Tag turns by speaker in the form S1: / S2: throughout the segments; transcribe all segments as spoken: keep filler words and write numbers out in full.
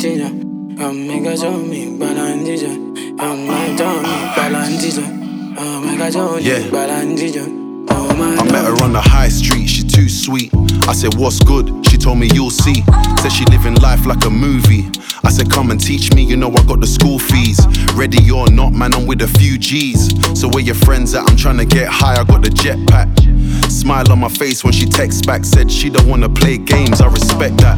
S1: teacher. Um, make a show me balance teacher. Um, my tongue balance teacher. Um, make a show me balance teacher.
S2: I met her on the high street, she too sweet. I said, what's good? She told me you'll see. Said she living life like a movie. I said, come and teach me, you know I got the school fees. Ready or not, man, I'm with a few G's. So where your friends at? I'm trying to get high, I got the jetpack. Smile on my face when she texts back. Said she don't wanna play games, I respect that.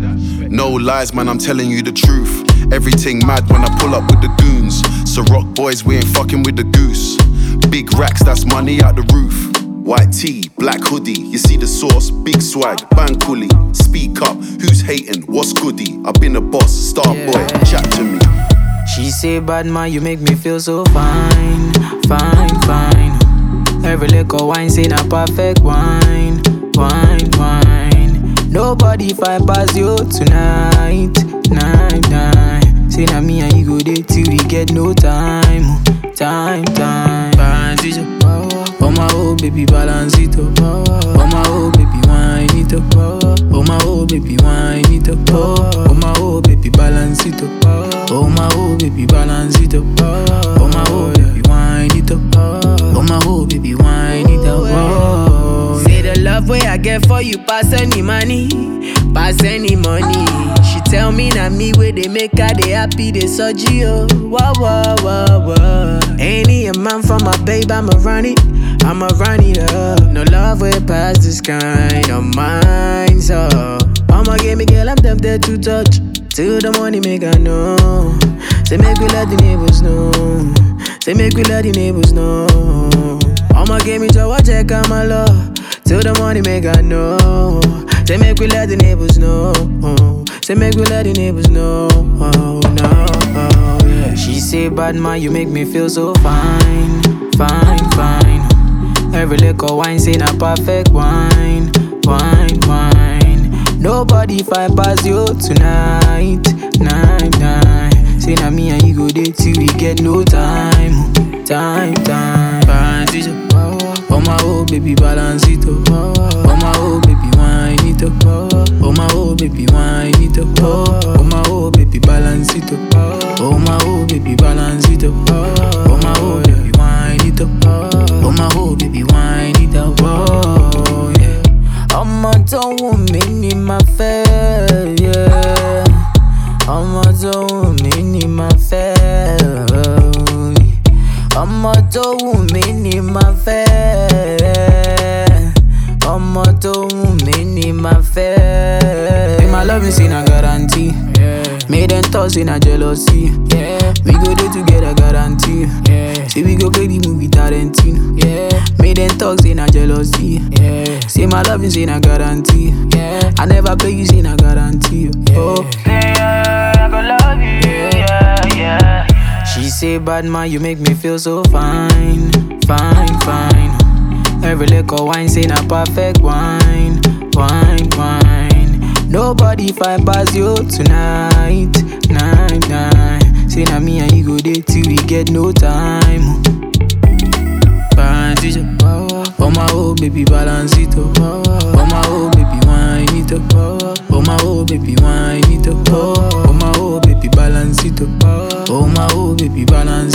S2: No lies, man, I'm telling you the truth. Everything mad when I pull up with the goons. So rock boys, we ain't fucking with the goose. Big racks, that's money out the roof. White tee, black hoodie, you see the sauce, big swag, bang coolie. Speak up, who's hating, what's goodie? I've been a boss, star
S1: yeah.
S2: boy, chat to me.
S1: She say, bad man, you make me feel so fine, fine, fine. Every liquor wine say na perfect wine, wine, wine. Nobody fight past you tonight, night, night. Say na me and you go there till we get no time, time, time. Balance it up, oh my oh baby, balance it up. Oh my oh baby, wine it up. Oh my oh baby, wine it up. Oh my oh baby, balance it up. Oh my oh baby, balance it up. Oh my oh baby, wine it up. Oh my oh baby, wine it up. Oh. Say the love way I get for you pass any money, pass any money. She tell me na me where they make her they happy they surgery oh. Whoa whoa whoa whoa. Any a man for my babe I'ma run it, I'ma run it up. No love way past this kind of mine so I'ma give me girl I'm tempted to touch till the money make I know. Say make we let the neighbors know. Say make we let the neighbors know. I'ma give me to watch check on my love till the money make I know. Say make we let the neighbors know. Say make we let the neighbors know. Oh no, oh, yeah. She say bad man you make me feel so fine, fine, fine. Every liquor wine say na perfect wine, wine, wine. Nobody fight past you tonight, night, night. Say na me and you go there till we get no time, time, time. Balance it up, oh my oh baby, balance it up. Oh my oh baby, wine it up. Oh my oh baby, wine it up. Oh my oh baby, balance it up. Oh my oh baby, balance it up. Oh my oh baby, wine it up. Oh my oh baby, wine it up. Oh yeah. I'm a don't woman in my face, yeah. I'm a don't woman in my face. I'm a don't woman in my face. I'm a don't woman in my face. In my love is in a guarantee. Yeah. Made them toss in a jealousy. Yeah. We go there together guarantee. Yeah. Say we go play the movie Tarantino. Yeah. Made them talks in a jealousy. Yeah. Say my love is in a guarantee. Yeah. I never play you in a guarantee. Yeah. Oh. Yeah, I go love you. Yeah, yeah. She say bad man you make me feel so fine, fine, fine. Every liquor wine say na perfect wine, wine, wine. Nobody fight past you tonight, night, night. Say na me and you go there till we get no time. Balance it up, oh my oh baby, balance it up. Oh my oh baby, wine it up. Oh my oh baby, wine it up. Oh my oh baby, balance it up. Oh my oh baby, balance